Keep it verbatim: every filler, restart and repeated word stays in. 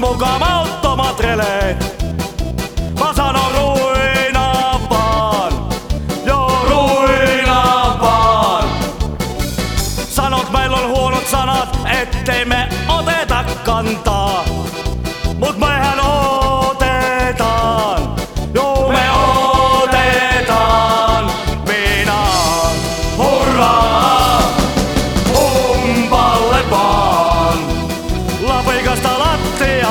muka mauttomat releet. Mä sanon ruinaan vaan, joo ruinaan vaan. Sanot meillä on huonot sanat, ettei me oteta kantaa.